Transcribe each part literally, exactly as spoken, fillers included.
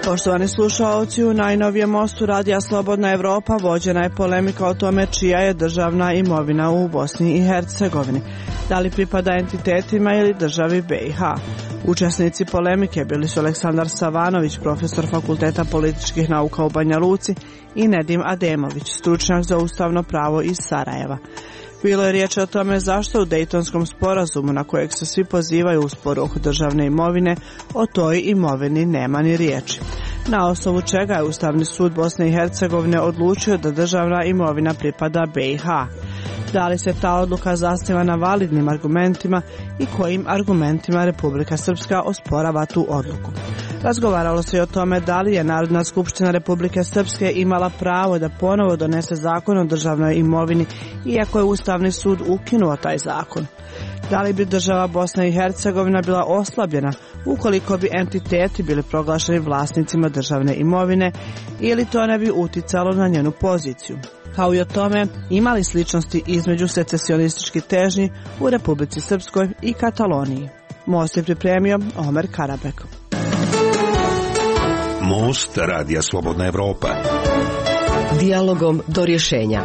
Poštovani slušaoci, u najnovijem mostu Radija Slobodna Evropa vođena je polemika o tome čija je državna imovina u Bosni i Hercegovini. Da li pripada entitetima ili državi B i H? Učesnici polemike bili su Aleksandar Savanović, profesor Fakulteta političkih nauka u Banja Luci, i Nedim Ademović, stručnjak za ustavno pravo iz Sarajeva. Bilo je riječ o tome zašto u Dejtonskom sporazumu, na kojeg se svi pozivaju u sporu oko državne imovine, o toj imovini nema ni riječi. Na osnovu čega je Ustavni sud Bosne i Hercegovine odlučio da državna imovina pripada B i H. Da li se ta odluka zasniva na validnim argumentima i kojim argumentima Republika Srpska osporava tu odluku. Razgovaralo se i o tome da li je Narodna skupština Republike Srpske imala pravo da ponovo donese zakon o državnoj imovini, iako je Ustavni sud ukinuo taj zakon. Da li bi država Bosna i Hercegovina bila oslabljena ukoliko bi entiteti bili proglašeni vlasnicima državne imovine ili to ne bi uticalo na njenu poziciju? Kao i o tome ima li sličnosti između secesionističkih težnji u Republici Srpskoj i Kataloniji. Most je pripremio Omer Karabek. Most Radija Slobodna Evropa. Dijalogom do rješenja.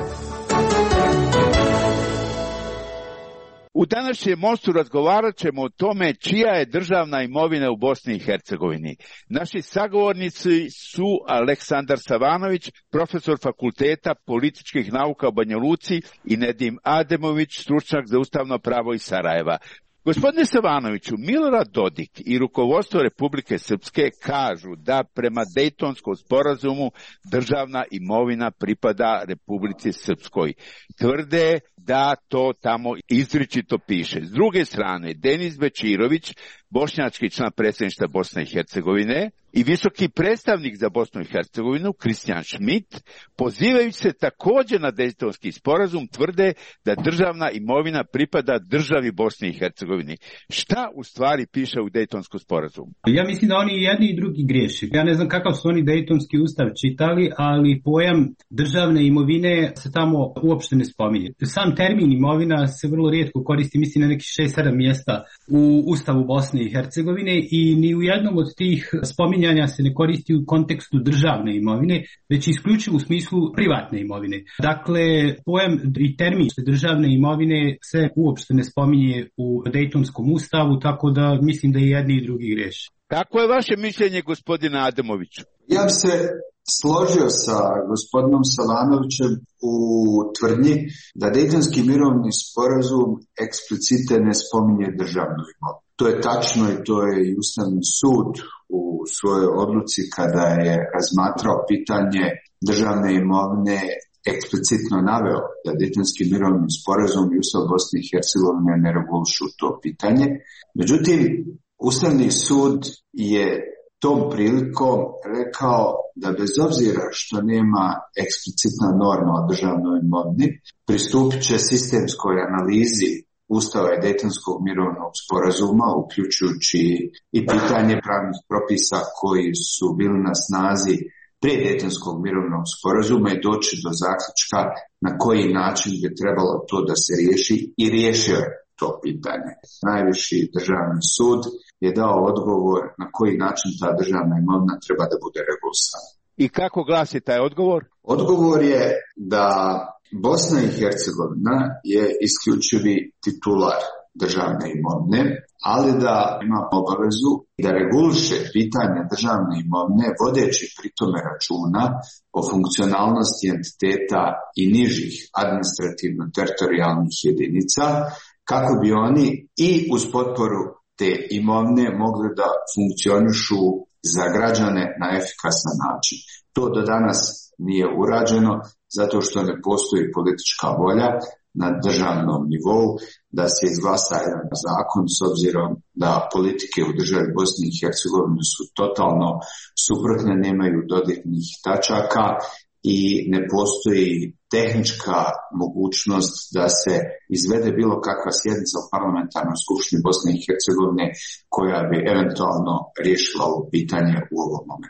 U današnjem mostu razgovarat ćemo o tome čija je državna imovina u Bosni i Hercegovini. Naši sagovornici su Aleksandar Savanović, profesor Fakulteta političkih nauka u Banja Luci, i Nedim Ademović, stručnjak za ustavno pravo iz Sarajeva. Gospodine Savanoviću, Milorad Dodik i rukovodstvo Republike Srpske kažu da prema Dejtonskom sporazumu državna imovina pripada Republici Srpskoj. Tvrde da to tamo izričito piše. S druge strane, Denis Bečirović, bošnjački član predsjedništva Bosne i Hercegovine i visoki predstavnik za Bosnu i Hercegovinu, Kristijan Schmidt, pozivajući se također na Dejtonski sporazum, tvrde da državna imovina pripada državi Bosni i Hercegovini. Šta u stvari piše u Dejtonskom sporazumu? Ja mislim da oni jedni i drugi griješe. Ja ne znam kakav su oni Dejtonski ustav čitali, ali pojam državne imovine se tamo uopšte ne spominje. Sam termin imovina se vrlo rijetko koristi, mislim na nekih šest sedam mjesta u Ustavu Bosne i Hercegovine, i ni u jednom od tih spominjanja se ne koristi u kontekstu državne imovine, već isključivo u smislu privatne imovine. Dakle, pojam i termin državne imovine se uopšte ne spominje u Dejtonskom ustavu, tako da mislim da i jedni i drugi greše. Kako je vaše mišljenje, gospodine Ademoviću? Ja bi se složio sa gospodinom Savanovićem u tvrdnji da Dejtonski mirovni sporazum eksplicite ne spominje državnu imovinu. To je tačno i to je i Ustavni sud u svojoj odluci kada je razmatrao pitanje državne imovine eksplicitno naveo da Dejtonski mirovni sporazum i Ustav Bosne i Hercegovine ne regulišu to pitanje. Međutim, Ustavni sud je tom prilikom rekao da bez obzira što nema eksplicitna norma o državnoj imovini, pristupit će sistemskoj analizi Ustava i Dejtonskog mirovnog sporazuma, uključujući i pitanje pravnih propisa koji su bili na snazi prije Dejtonskog mirovnog sporazuma i doći do zaključka na koji način bi trebalo to da se riješi, i riješio je to pitanje. Najviši državni sud je dao odgovor na koji način ta državna imovina treba da bude regulisana. I kako glasi taj odgovor? Odgovor je da Bosna i Hercegovina je isključivi titular državne imovine, ali da ima obavezu da reguliše pitanje državne imovine vodeći pri tome računa o funkcionalnosti entiteta i nižih administrativno-teritorijalnih jedinica, kako bi oni i uz potporu te imovine mogli da funkcionišu za građane na efikasan način. To do danas nije urađeno zato što ne postoji politička volja na državnom nivou da se izglasa jedan zakon, s obzirom da politike u državi Bosni i Hercegovini su totalno suprotne, nemaju dodirnih tačaka i ne postoji tehnička mogućnost da se izvede bilo kakva sjednica u parlamentarnoj skupštini Bosne i Hercegovine koja bi eventualno riješila ovo pitanje u ovom momentu.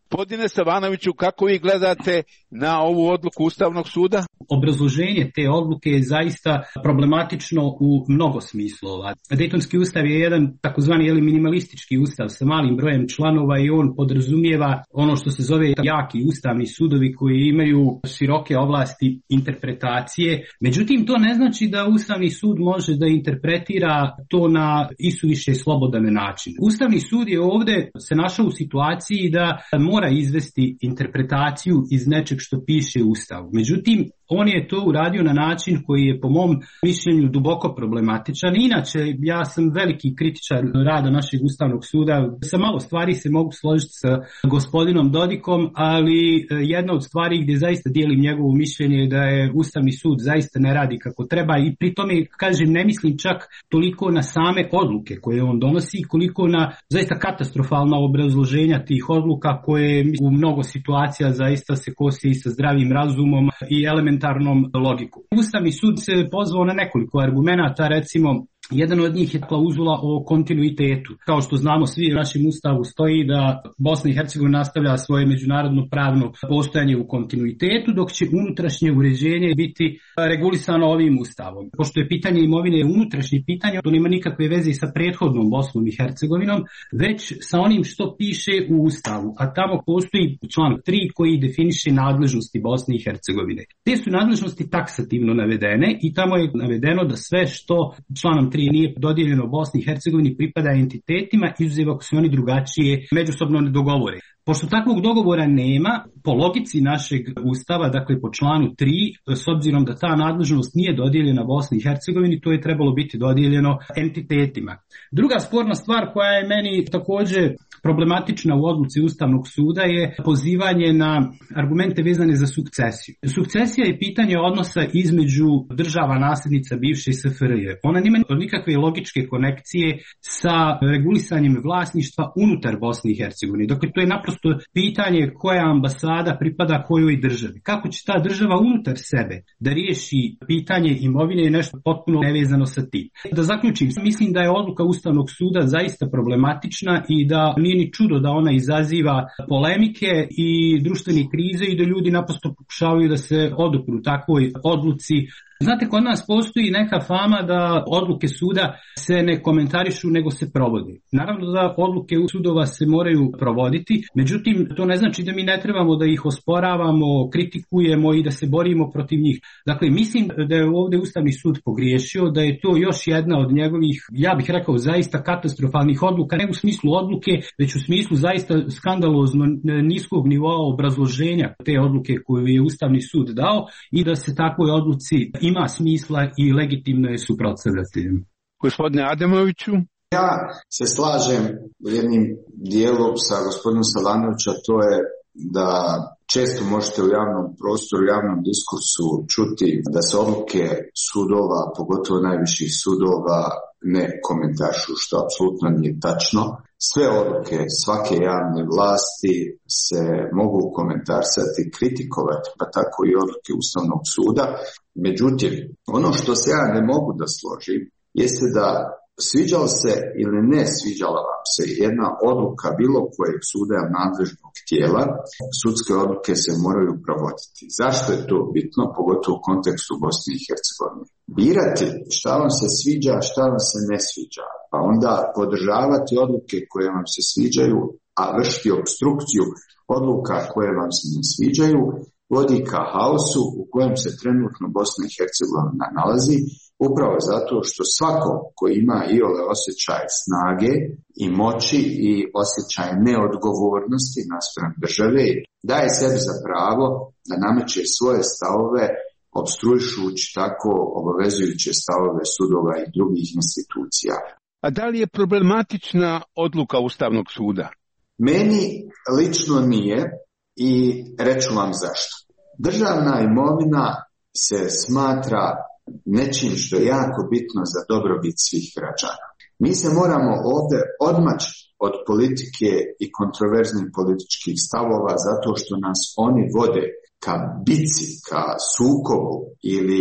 Gospodine Savanoviću, kako vi gledate na ovu odluku Ustavnog suda? Obrazloženje te odluke je zaista problematično u mnogo smislova. Dejtonski ustav je jedan takozvani ili minimalistički ustav sa malim brojem članova i on podrazumijeva ono što se zove jaki ustavni sudovi koji imaju široke ovlasti interpretacije. Međutim, to ne znači da Ustavni sud može da interpretira to na isuviše slobodan način. Ustavni sud je ovdje se našao u situaciji da mora izvesti interpretaciju iz nečeg što piše u Ustavu. Međutim, on je to uradio na način koji je po mom mišljenju duboko problematičan. Inače, ja sam veliki kritičar rada našeg Ustavnog suda. Sa malo stvari se mogu složiti sa gospodinom Dodikom, ali jedna od stvari gdje zaista dijelim njegovo mišljenje je da je Ustavni sud zaista ne radi kako treba i pri tome, kažem, ne mislim čak toliko na same odluke koje on donosi, koliko na zaista katastrofalna obrazloženja tih odluka koje u mnogo situacija zaista se kosi sa zdravim razumom i elementarnom logiku. Ustavni sud se pozvao na nekoliko argumenata, recimo jedan od njih je klauzula o kontinuitetu. Kao što znamo, svi u našem ustavu stoji da Bosna i Hercegovina nastavlja svoje međunarodno pravno postojanje u kontinuitetu, dok će unutrašnje uređenje biti regulisano ovim ustavom. Pošto je pitanje imovine unutrašnje pitanje, to nema nikakve veze sa prethodnom Bosnom i Hercegovinom, već sa onim što piše u ustavu. A tamo postoji članak tri koji definiše nadležnosti Bosne i Hercegovine. Te su nadležnosti taksativno navedene i tamo je navedeno da sve što članom tri nije dodijeljeno Bosni i Hercegovini pripada entitetima, izuzev ako se oni drugačije međusobno ne dogovore. Pošto takvog dogovora nema, po logici našeg ustava, dakle po članu tri, s obzirom da ta nadležnost nije dodijeljena Bosni i Hercegovini, to je trebalo biti dodijeljeno entitetima. Druga sporna stvar koja je meni također problematična u odluci Ustavnog suda je pozivanje na argumente vezane za sukcesiju. Sukcesija je pitanje odnosa između država nasljednica bivše S F R J. Ona nema nikakve logičke konekcije sa regulisanjem vlasništva unutar Bosne i Hercegovine. Dakle, to je naprosto pitanje koja ambasada pripada kojoj državi. Kako će ta država unutar sebe da riješi pitanje imovine je nešto potpuno nevezano sa tim. Da zaključim, mislim da je odluka Ustavnog suda zaista problematična i da nije ni čudo da ona izaziva polemike i društvene krize i da ljudi naprosto pokušavaju da se odupru takvoj odluci. Znate, kod nas postoji neka fama da odluke suda se ne komentarišu nego se provode. Naravno da odluke sudova se moraju provoditi, međutim to ne znači da mi ne trebamo da ih osporavamo, kritikujemo i da se borimo protiv njih. Dakle, mislim da je ovdje Ustavni sud pogriješio, da je to još jedna od njegovih, ja bih rekao, zaista katastrofalnih odluka, ne u smislu odluke, već u smislu zaista skandalozno niskog nivoa obrazloženja te odluke koju je Ustavni sud dao i da se takvoj odluci ima smisla i legitimno je suprotstavljati. Gospodine Adamoviću? Ja se slažem jednim dijelom sa gospodinom Savanovića, to je da često možete u javnom prostoru, u javnom diskursu čuti da se odluke sudova, pogotovo najviših sudova, ne komentaršu, što apsolutno nije tačno. Sve odluke svake javne vlasti se mogu komentarsati, kritikovati, pa tako i odluke Ustavnog suda. Međutim, ono što se ja ne mogu da složim jeste da sviđalo se ili ne sviđala vam se jedna odluka bilo kojeg suda nadležnog tijela, sudske odluke se moraju provoditi. Zašto je to bitno, pogotovo u kontekstu Bosne i Hercegovine? Birati šta vam se sviđa, šta vam se ne sviđa, pa onda podržavati odluke koje vam se sviđaju, a vršiti obstrukciju odluka koje vam se ne sviđaju, vodi ka haosu u kojem se trenutno Bosna i Hercegovina nalazi, upravo zato što svako koji ima iole osjećaj snage i moći i osjećaj neodgovornosti naspram države daje sebi za pravo da nameće svoje stavove, opstruišući tako obavezujuće stavove sudova i drugih institucija. A da li je problematična odluka Ustavnog suda? Meni lično nije i reću vam zašto. Državna imovina se smatra nečim što je jako bitno za dobrobit svih građana. Mi se moramo ovdje odmaći od politike i kontroverznih političkih stavova zato što nas oni vode ka bici, ka sukobu ili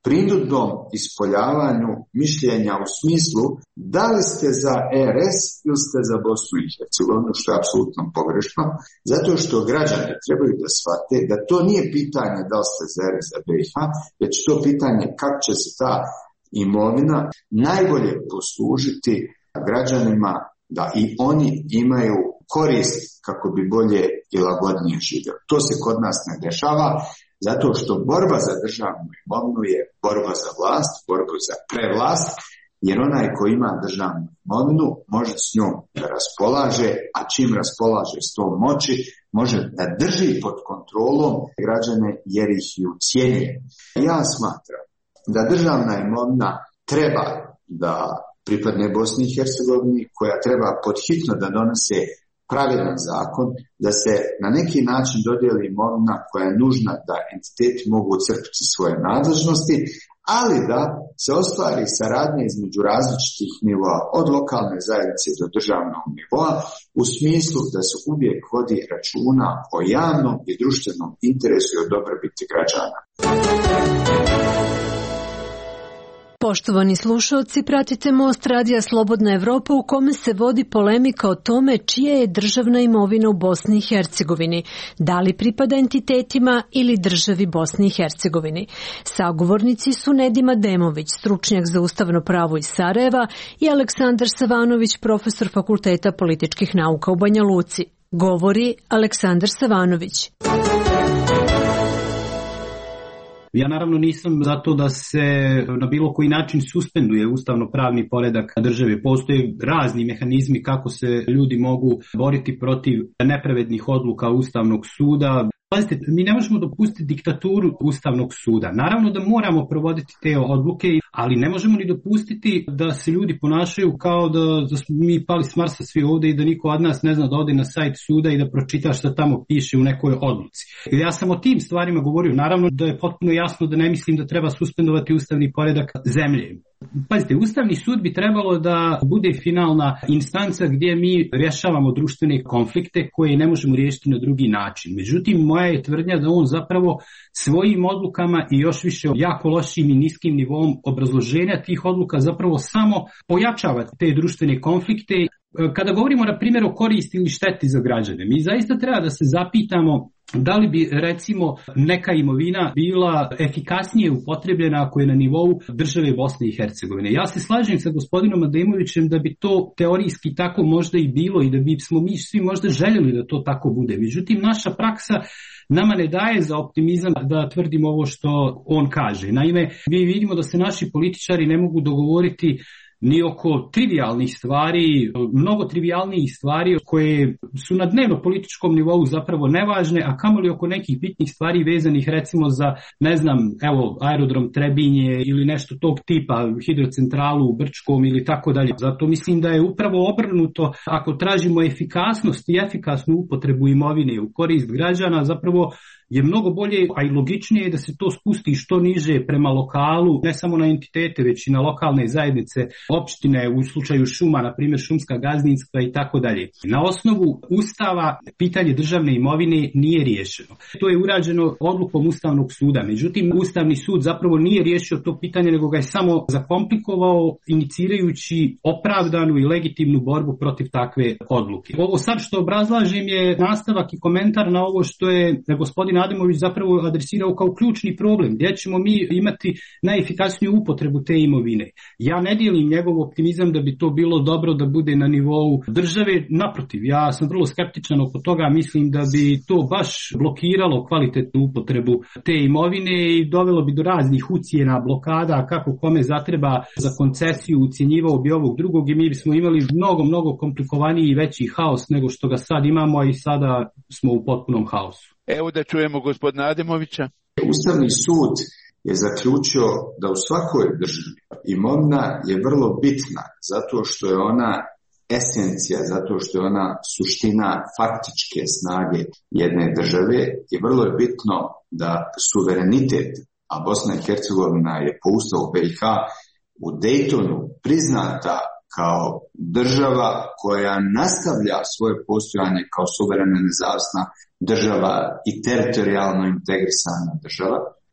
prinudnom ispoljavanju mišljenja u smislu da li ste za R S ili ste za Bosnu i Hercegovinu, što je apsolutno pogrešno, zato što građani trebaju da shvate da to nije pitanje da li ste za R S, za B i H, već to pitanje kako će se ta imovina najbolje poslužiti građanima da i oni imaju korist kako bi bolje i lagodnije živjeli. To se kod nas ne dešava, zato što borba za državnu imovinu je borba za vlast, borba za prevlast, jer onaj ko ima državnu imovinu može s njom da raspolaže, a čim raspolaže s tom moći, može da drži pod kontrolom građane jer ih i ucijenjuje. Ja smatram da državna imovina treba da pripadne Bosni i Hercegovini, koja treba podhitno da donese pravedan zakon, da se na neki način dodijeli imovina koja je nužna da entiteti mogu crpiti svoje nadležnosti, ali da se ostvari saradnja između različitih nivoa, od lokalne zajednice do državnog nivoa, u smislu da se uvijek vodi računa o javnom i društvenom interesu i o dobrobiti građana. Poštovani slušalci, pratite Most radija Slobodna Evropa u kome se vodi polemika o tome čija je državna imovina u Bosni i Hercegovini, da li pripada entitetima ili državi Bosni i Hercegovini. Sagovornici su Nedim Demović, stručnjak za ustavno pravo iz Sarajeva, i Aleksandar Savanović, profesor Fakulteta političkih nauka u Banja Luci. Govori Aleksandar Savanović. Ja naravno nisam za to da se na bilo koji način suspenduje ustavno-pravni poredak države. Postoje razni mehanizmi kako se ljudi mogu boriti protiv nepravednih odluka Ustavnog suda. Pazite, mi ne možemo dopustiti diktaturu Ustavnog suda. Naravno da moramo provoditi te odluke, ali ne možemo ni dopustiti da se ljudi ponašaju kao da, da smo mi pali s Marsa svi ovdje i da niko od nas ne zna da ode na sajt suda i da pročita šta tamo piše u nekoj odluci. Ja sam o tim stvarima govorio. Naravno da je potpuno jasno da ne mislim da treba suspendovati ustavni poredak zemlje. Pazite, Ustavni sud bi trebalo da bude finalna instanca gdje mi rješavamo društvene konflikte koje ne možemo riješiti na drugi način. Međutim, moja je tvrdnja da on zapravo svojim odlukama i još više jako lošim i niskim nivom obrazloženja tih odluka zapravo samo pojačava te društvene konflikte. Kada govorimo na primjer o koristi ili šteti za građane, mi zaista treba da se zapitamo da li bi recimo neka imovina bila efikasnije upotrebljena ako je na nivou države Bosne i Hercegovine. Ja se slažem sa gospodinom Ademovićem da bi to teorijski tako možda i bilo i da bi smo mi svi možda željeli da to tako bude. Međutim, naša praksa nama ne daje za optimizam da tvrdimo ovo što on kaže. Naime, mi vidimo da se naši političari ne mogu dogovoriti ni oko trivialnih stvari, mnogo trivialnijih stvari koje su na dnevno političkom nivou zapravo nevažne, a kamoli oko nekih bitnih stvari vezanih recimo za, ne znam, evo, aerodrom Trebinje ili nešto tog tipa, hidrocentralu u Brčkom ili tako dalje. Zato mislim da je upravo obrnuto, ako tražimo efikasnost i efikasnu upotrebu imovine u korist građana, zapravo je mnogo bolje, a i logičnije da se to spusti što niže prema lokalu, ne samo na entitete, već i na lokalne zajednice, opštine, u slučaju šuma, na primjer šumska gazdinstva i tako dalje. Na osnovu Ustava pitanje državne imovine nije riješeno. To je urađeno odlukom Ustavnog suda. Međutim, Ustavni sud zapravo nije riješio to pitanje, nego ga je samo zakomplikovao, inicirajući opravdanu i legitimnu borbu protiv takve odluke. Ovo sad što obrazlažem je nastavak i komentar na ovo što je gospodin Ademović zapravo adresirao kao ključni problem, gdje ćemo mi imati najefikasniju upotrebu te imovine. Ja ne dijelim njegov optimizam da bi to bilo dobro da bude na nivou države. Naprotiv, ja sam vrlo skeptičan oko toga, mislim da bi to baš blokiralo kvalitetnu upotrebu te imovine i dovelo bi do raznih ucjena, blokada, kako kome zatreba za koncesiju, ucjenjivao bi ovog drugog i mi bismo imali mnogo, mnogo komplikovaniji i veći haos nego što ga sad imamo i sada smo u potpunom haosu. Evo da čujemo gospodina Ademovića. Ustavni sud je zaključio da u svakoj državi imovina je vrlo bitna zato što je ona esencija, zato što je ona suština faktičke snage jedne države i vrlo je bitno da suverenitet, a Bosna i Hercegovina je po Ustavu B i H u Daytonu priznata kao država koja nastavlja svoje postojanje kao suverena nezavisna država i teritorijalno integrisana država.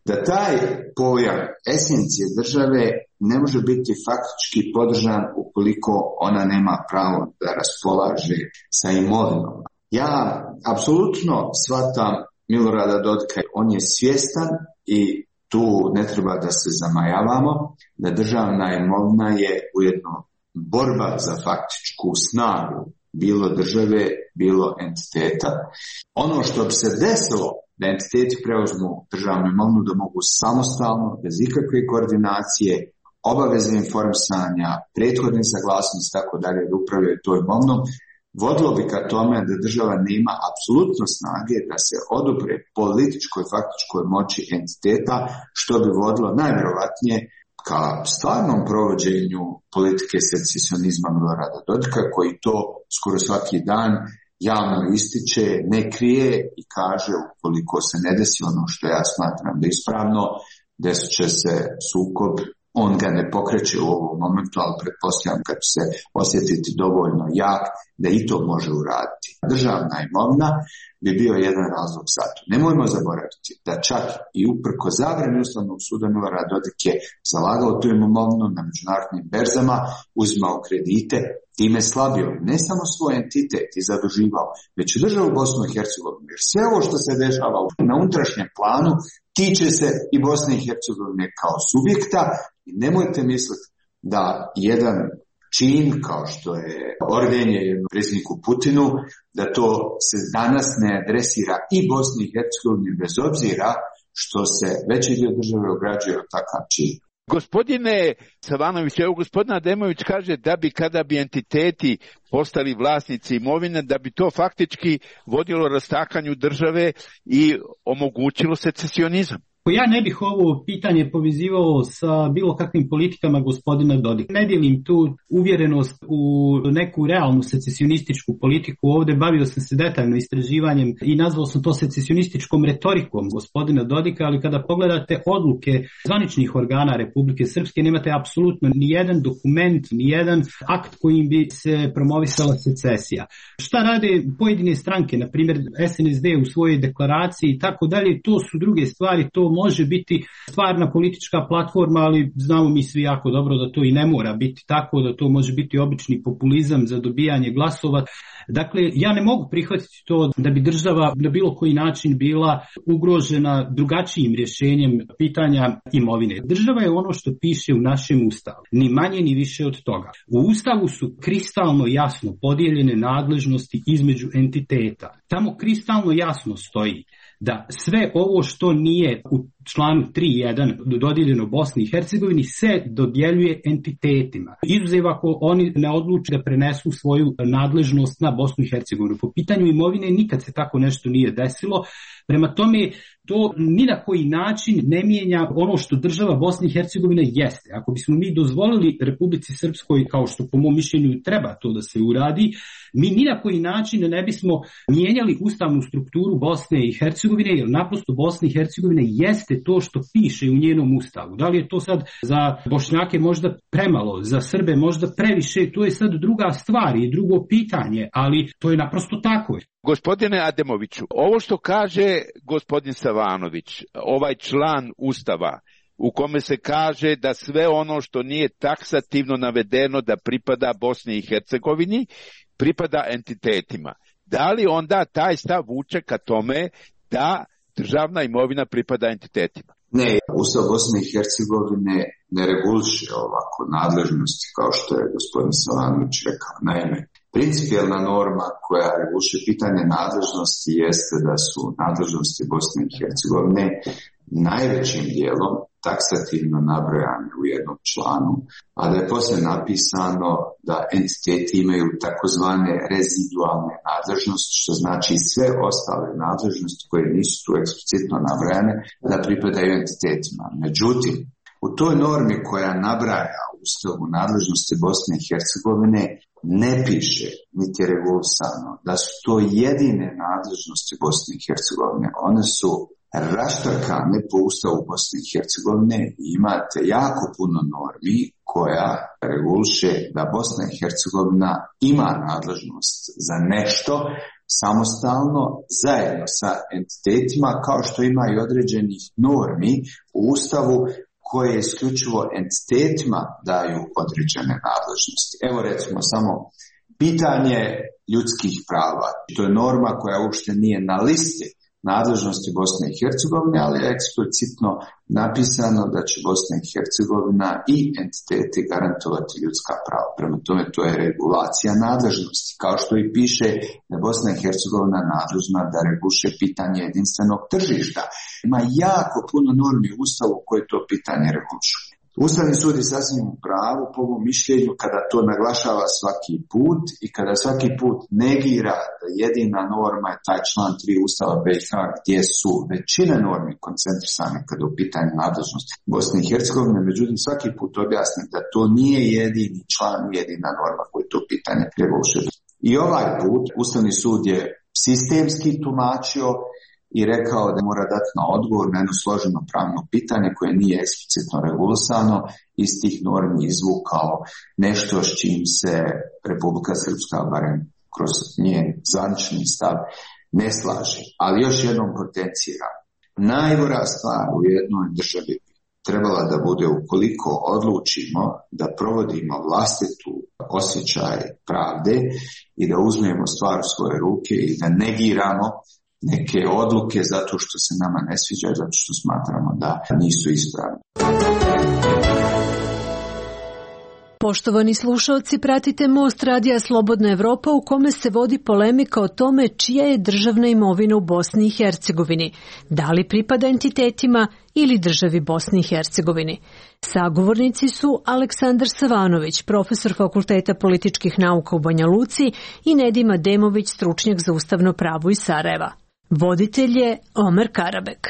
da taj pojam esencije države ne može biti faktički podržan ukoliko ona nema pravo da raspolaže sa imovinom. Ja apsolutno shvatam Milorada Dodika, on je svjestan i tu ne treba da se zamajavamo, da državna imovina je ujedno borba za faktičku snagu bilo države, bilo entiteta. Ono što bi se desilo da entiteti preuzmu državnu imovinu, da mogu samostalno, bez ikakve koordinacije, obaveze informisanja, prethodne saglasnosti, tako dalje, da upravljaju toj imovinom, vodilo bi ka tome da država nema apsolutno snage da se odupre političkoj faktičkoj moći entiteta, što bi vodilo najvjerovatnije ka stvarnom provođenju politike secesionizma Milorada Dodika, koji to skoro svaki dan javno ističe, ne krije i kaže ukoliko se ne desi ono što ja smatram da je ispravno, desit će se sukob. On ga ne pokreće u ovom momentu, ali pretpostavljam kad će se osjetiti dovoljno jak da i to može uraditi. Državna imovina bi bio jedan razlog za to. Nemojmo zaboraviti da čak i uprko zabrani Ustavnog suda Milorad Dodik je zalagao tu imovinu na međunarodnim berzama, uzimao kredite, time slabio ne samo svoj entitet i zaduživao, već i državu Bosnu i Hercegovinu. Jer sve ovo što se dešava na unutrašnjem planu tiče se i Bosne i Hercegovine kao subjekta i nemojte misliti da jedan čin kao što je ordenje jednom predsjedniku Putinu, da to se danas ne adresira i Bosni i Hercegovini bez obzira što se veći dio države ograđuje od takav čin. Gospodine Savanović, evo gospodin Ademović kaže da bi kada bi entiteti postali vlasnici imovine, da bi to faktički vodilo rastakanju države i omogućilo secesionizam. Ja ne bih ovo pitanje povezivao sa bilo kakvim politikama gospodina Dodika. Ne dijelim tu uvjerenost u neku realnu secesionističku politiku. Ovdje bavio sam se detaljno istraživanjem i nazvao sam to secesionističkom retorikom gospodina Dodika, ali kada pogledate odluke zvaničnih organa Republike Srpske, nemate apsolutno ni jedan dokument, ni jedan akt kojim bi se promovisala secesija. Šta rade pojedine stranke, na primjer S N S D u svojoj deklaraciji i tako dalje, to su druge stvari, to može biti stvarna politička platforma, ali znamo mi svi jako dobro da to i ne mora biti tako, da to može biti obični populizam za dobijanje glasova. Dakle, ja ne mogu prihvatiti to da bi država na bilo koji način bila ugrožena drugačijim rješenjem pitanja imovine. Država je ono što piše u našem ustavu, ni manje ni više od toga. U ustavu su kristalno jasno podijeljene nadležnosti između entiteta. Tamo kristalno jasno stoji da sve ovo što nije u članu tri jedan dodijeljeno Bosni i Hercegovini se dodjeljuje entitetima. Izuzev ako oni ne odluče da prenesu svoju nadležnost na Bosnu i Hercegovinu. Po pitanju imovine nikad se tako nešto nije desilo. Prema tome, to ni na koji način ne mijenja ono što država Bosne i Hercegovine jeste. Ako bismo mi dozvolili Republici Srpskoj, kao što po mom mišljenju treba to da se uradi, mi ni na koji način ne bismo mijenjali ustavnu strukturu Bosne i Hercegovine, jer naprosto Bosna i Hercegovina jeste to što piše u njenom ustavu. Da li je to sad za Bošnjake možda premalo, za Srbe možda previše, to je sad druga stvar i drugo pitanje, ali to je naprosto tako. Gospodine Ademoviću, ovo što kaže gospodin Savanović, ovaj član Ustava u kome se kaže da sve ono što nije taksativno navedeno da pripada Bosni i Hercegovini, pripada entitetima. Da li onda taj stav vuče ka tome da državna imovina pripada entitetima? Ne, Ustav Bosne i Hercegovine ne reguliše ovako nadležnosti kao što je gospodin Savanović rekao. Naime, principijelna norma koja reguliše pitanje nadležnosti jeste da su nadležnosti Bosne i Hercegovine najvećim dijelom taksativno nabrojane u jednom članu, a da je poslije napisano da entiteti imaju takozvane rezidualne nadležnosti, što znači sve ostale nadležnosti koje nisu tu eksplicitno nabrojane da pripadaju entitetima. Međutim, u toj normi koja nabraja u Ustavu nadležnosti Bosne i Hercegovine ne piše niti regulisano da su to jedine nadležnosti Bosne i Hercegovine. One su raštrkane po Ustavu Bosne i Hercegovine i imate jako puno normi koja reguliše da Bosna i Hercegovina ima nadležnost za nešto samostalno, zajedno sa entitetima, kao što ima i određenih normi u Ustavu koje isključivo entitetima daju određene nadležnosti. Evo recimo samo pitanje ljudskih prava. To je norma koja uopšte nije na listi nadležnosti Bosne i Hercegovine, ali je eksplicitno napisano da će Bosna i Hercegovina i entiteti garantovati ljudska prava. Prema tome to je regulacija nadležnosti, kao što i piše da Bosna i Hercegovina nadležna da reguliše pitanje jedinstvenog tržišta. Ima jako puno normi u Ustavu koje to pitanje regulišu. Ustavni sud je sasvim u pravu po mom mišljenju kada to naglašava svaki put i kada svaki put negira da jedina norma je taj član tri Ustava B iH gdje su većine normi koncentrisane kada u pitanju nadležnosti Bosne i Hercegovine, međutim svaki put objasni da to nije jedini član, jedina norma koje to pitanje reguliše. I ovaj put Ustavni sud je sistemski tumačio i rekao da mora dati na odgovor na jedno složeno pravno pitanje koje nije eksplicitno regulisano, iz tih normi izvukao nešto s čim se Republika Srpska, barem kroz njen zvanični stav, ne slaže. Ali još jednom potencira. Najgora stvar u jednoj državi trebala da bude ukoliko odlučimo da provodimo vlastitu osjećaj pravde i da uzmemo stvar u svoje ruke i da negiramo neke odluke zato što se nama ne sviđaju, zato što smatramo da nisu ispravne. Poštovani slušalci, pratite Most radija Slobodna Evropa u kome se vodi polemika o tome čija je državna imovina u Bosni i Hercegovini, da li pripada entitetima ili državi Bosni i Hercegovini. Sagovornici su Aleksandar Savanović, profesor Fakulteta političkih nauka u Banja Luci, i Nedim Ademović, stručnjak za ustavno pravo iz Sarajeva. Voditelj je Omer Karabek.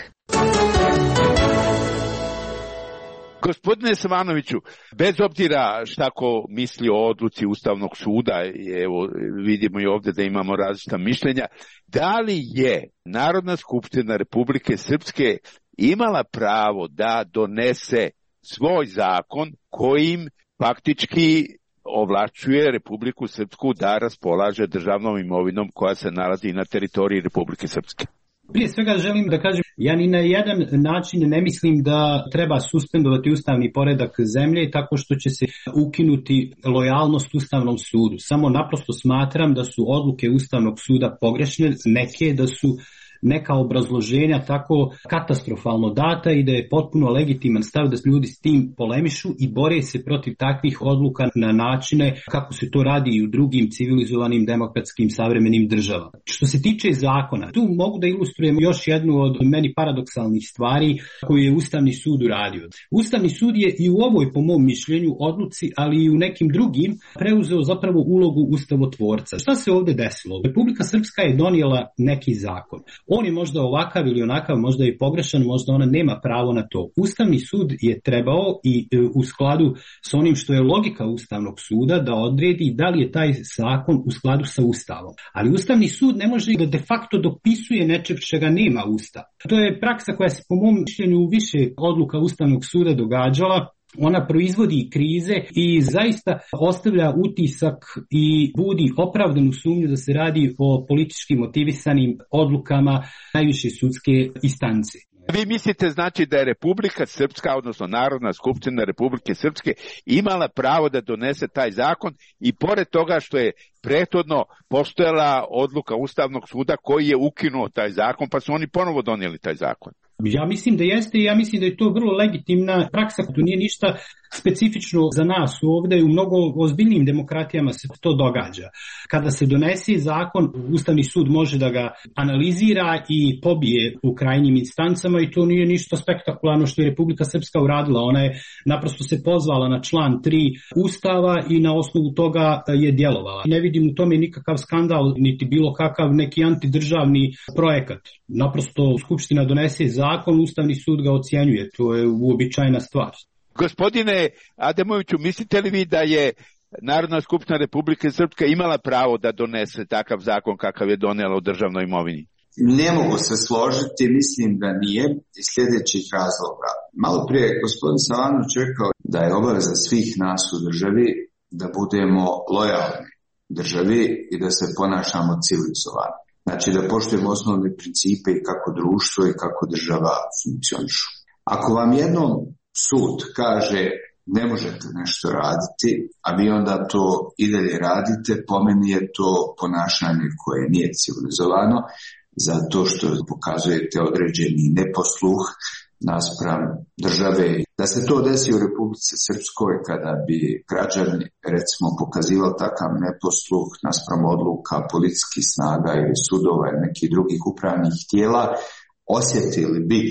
Gospodine Savanoviću, bez obzira šta ko misli o odluci Ustavnog suda, evo vidimo i ovdje da imamo različita mišljenja, da li je Narodna skupština Republike Srpske imala pravo da donese svoj zakon kojim faktički ovlašćuje Republiku Srpsku da raspolaže državnom imovinom koja se nalazi na teritoriji Republike Srpske? Prije svega želim da kažem, ja ni na jedan način ne mislim da treba suspendovati ustavni poredak zemlje tako što će se ukinuti lojalnost Ustavnom sudu. Samo naprosto smatram da su odluke Ustavnog suda pogrešne, neke da su neka obrazloženja tako katastrofalno data i da je potpuno legitiman stav da ljudi s tim polemišu i bore se protiv takvih odluka na načine kako se to radi i u drugim civilizovanim demokratskim savremenim državama. Što se tiče zakona, tu mogu da ilustrujem još jednu od meni paradoksalnih stvari koju je Ustavni sud uradio. Ustavni sud je i u ovoj, po mom mišljenju, odluci, ali i u nekim drugim, preuzeo zapravo ulogu ustavotvorca. Šta se ovdje desilo? Republika Srpska je donijela neki zakon. On je možda ovakav ili onakav, možda je pogrešan, možda ona nema pravo na to. Ustavni sud je trebao i u skladu s onim što je logika Ustavnog suda da odredi da li je taj zakon u skladu sa Ustavom. Ali Ustavni sud ne može da de facto dopisuje nečeg čega nema Ustav. To je praksa koja se po mom mišljenju u više odluka Ustavnog suda događala. Ona proizvodi krize i zaista ostavlja utisak i budi opravdanu sumnju da se radi o politički motivisanim odlukama najviše sudske instance. Vi mislite znači da je Republika Srpska, odnosno Narodna skupština Republike Srpske, imala pravo da donese taj zakon i pored toga što je prethodno postojala odluka Ustavnog suda koji je ukinuo taj zakon, pa su oni ponovo donijeli taj zakon? Ja mislim da jeste i ja mislim da je to vrlo legitimna praksa, to nije ništa specifično za nas ovdje, u mnogo ozbiljnijim demokratijama se to događa. Kada se donese zakon, Ustavni sud može da ga analizira i pobije u krajnjim instancama i to nije ništa spektakularno što je Republika Srpska uradila. Ona je naprosto se pozvala na član tri Ustava i na osnovu toga je djelovala. Ne vidim u tome nikakav skandal, niti bilo kakav neki antidržavni projekat. Naprosto Skupština donese zakon, Ustavni sud ga ocjenjuje, to je uobičajena stvar. Gospodine Ademoviću, mislite li vi da je Narodna skupština Republike Srpske imala pravo da donese takav zakon kakav je donijela o državnoj imovini? Ne mogu se složiti, mislim da nije iz sljedećih razloga. Malo prije je gospodin Savanović rekao da je obaveza svih nas u državi da budemo lojalni državi i da se ponašamo civilizovano. Znači da poštujemo osnovne principe i kako društvo i kako država funkcionišu. Ako vam jednom sud kaže ne možete nešto raditi, a vi onda to i dalje radite, po meni je to ponašanje koje nije civilizovano, zato što pokazujete određeni neposluh naspram države. Da se to desi u Republici Srpskoj kada bi građani recimo pokazivali takav neposluh naspram odluka policijskih snaga ili sudova ili nekih drugih upravnih tijela, osjetili bi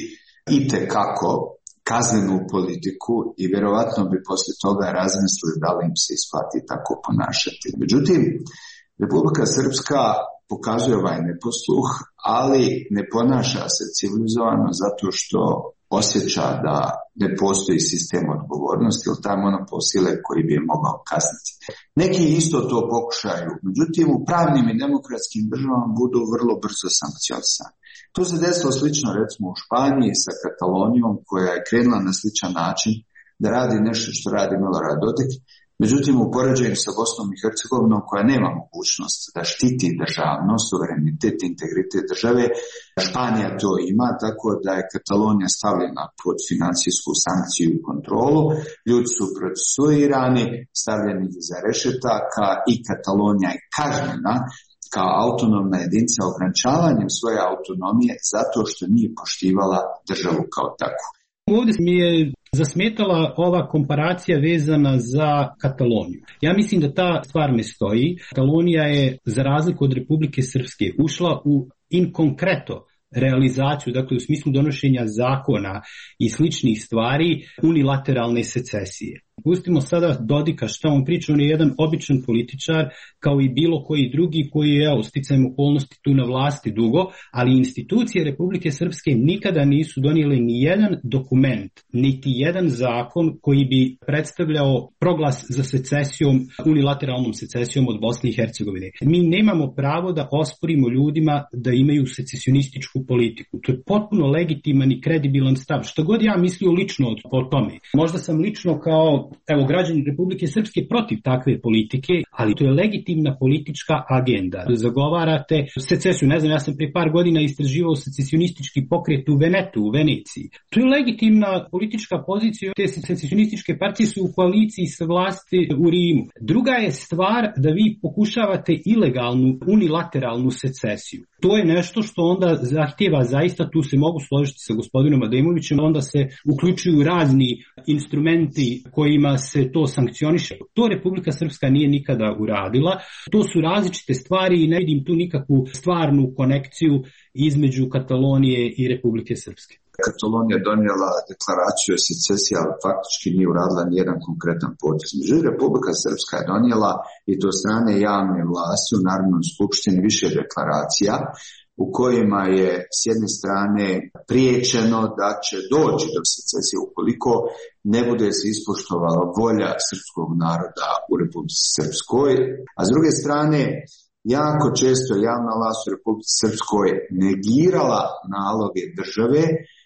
itekako kaznenu politiku i vjerovatno bi poslije toga razmislili da li im se isplati tako ponašati. Međutim, Republika Srpska pokazuje ovaj neposluh, ali ne ponaša se civilizovano zato što osjeća da ne postoji sistem odgovornosti ili taj monopol sile koji bi je mogao kazniti. Neki isto to pokušaju, međutim u pravnim i demokratskim državama budu vrlo brzo sankcionisani. To se desilo slično recimo u Španiji sa Katalonijom koja je krenula na sličan način da radi nešto što radi Milorad Dodik. Međutim, u poređenju sa Bosnom i Hercegovinom koja nema mogućnost da štiti državnost, suverenitet i integritet države, Španija to ima, tako da je Katalonija stavljena pod financijsku sankciju i kontrolu, ljudi su procesuirani, stavljeni iza rešetaka i Katalonija je kažnjena kao autonomna jedinica ograničavanjem svoje autonomije zato što nije poštivala državu kao takvu. Ovdje mi je zasmetala ova komparacija vezana za Kataloniju. Ja mislim da ta stvar ne stoji. Katalonija je, za razliku od Republike Srpske, ušla u in konkreto realizaciju, dakle u smislu donošenja zakona i sličnih stvari, unilateralne secesije. Pustimo sada Dodika šta on priča, on je jedan običan političar kao i bilo koji drugi koji je evo, sticajem okolnosti tu na vlasti dugo, ali institucije Republike Srpske nikada nisu donijele ni jedan dokument, niti jedan zakon koji bi predstavljao proglas za secesijom, unilateralnom secesijom od Bosne i Hercegovine. Mi nemamo pravo da osporimo ljudima da imaju secesionističku politiku. To je potpuno legitiman i kredibilan stav. Što god ja mislio lično o tome. Možda sam lično kao evo, građani Republike Srpske protiv takve politike, ali to je legitimna politička agenda. Zagovarate secesiju, ne znam, ja sam prije par godina istraživao secesionistički pokret u Venetu, u Veneciji. To je legitimna politička pozicija, te secesionističke partije su u koaliciji sa vlasti u Rimu. Druga je stvar da vi pokušavate ilegalnu, unilateralnu secesiju. To je nešto što onda zahtjeva zaista, tu se mogu složiti sa gospodinom Ademovićem, onda se uključuju razni instrumenti kojima se to sankcioniše. To Republika Srpska nije nikada uradila. To su različite stvari i ne vidim tu nikakvu stvarnu konekciju između Katalonije i Republike Srpske. Katalonija donijela deklaraciju o secesiji, ali faktički nije uradila nijedan konkretan potez. Međutim, Republika Srpska je donijela i to strane javne vlasti u Narodnoj skupštini više deklaracija u kojima je s jedne strane priječeno da će doći do secesije ukoliko ne bude se ispoštovala volja srpskog naroda u Republici Srpskoj, a s druge strane jako često javna vlast u Republici Srpskoj negirala naloge države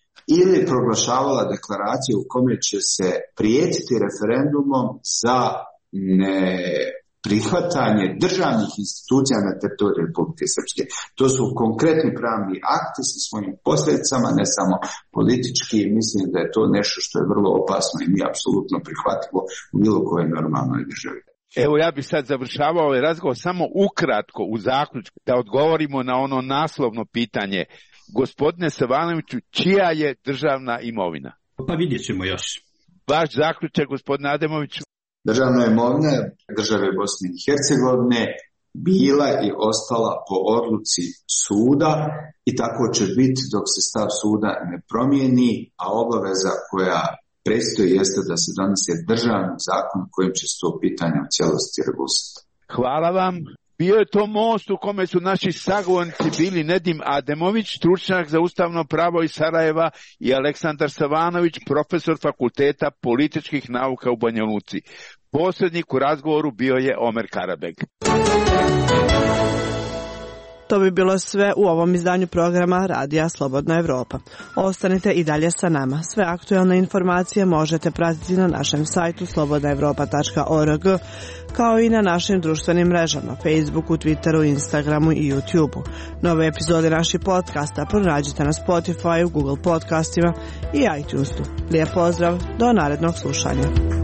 ili proglašavala deklaracije u kome će se prijetiti referendumom za neprihvatanje državnih institucija na teritoriju Republike Srpske. To su konkretni pravni akti sa svojim posljedicama, ne samo politički. Mislim da je to nešto što je vrlo opasno i nije apsolutno prihvatljivo u bilo kojoj normalnoj državi. Evo ja bih sad završavao ovaj razgovor samo ukratko u zaključku da odgovorimo na ono naslovno pitanje. Gospodine Savanoviću, čija je državna imovina? Pa vidjet ćemo još. Vaš zaključak, gospodine Ademoviću? Državna imovina države Bosne i Hercegovine bila i ostala po odluci suda i tako će biti dok se stav suda ne promijeni, a obaveza koja predstoji jeste da se donese državni zakon kojim će se to pitanje u cijelosti regulisati. Hvala vam. Bio je to most u kome su naši sagovornici bili Nedim Ademović, stručnjak za ustavno pravo iz Sarajeva, i Aleksandar Savanović, profesor Fakulteta političkih nauka u Banja Luci. Posrednik u razgovoru bio je Omer Karabeg. To bi bilo sve u ovom izdanju programa Radija Slobodna Evropa. Ostanite i dalje sa nama. Sve aktuelne informacije možete pratiti na našem sajtu slobodna evropa tačka org, kao i na našim društvenim mrežama, Facebooku, Twitteru, Instagramu i YouTubeu. Nove epizode naših podcasta pronađite na Spotify, Google podcastima i iTunesu. Lijep pozdrav, do narednog slušanja.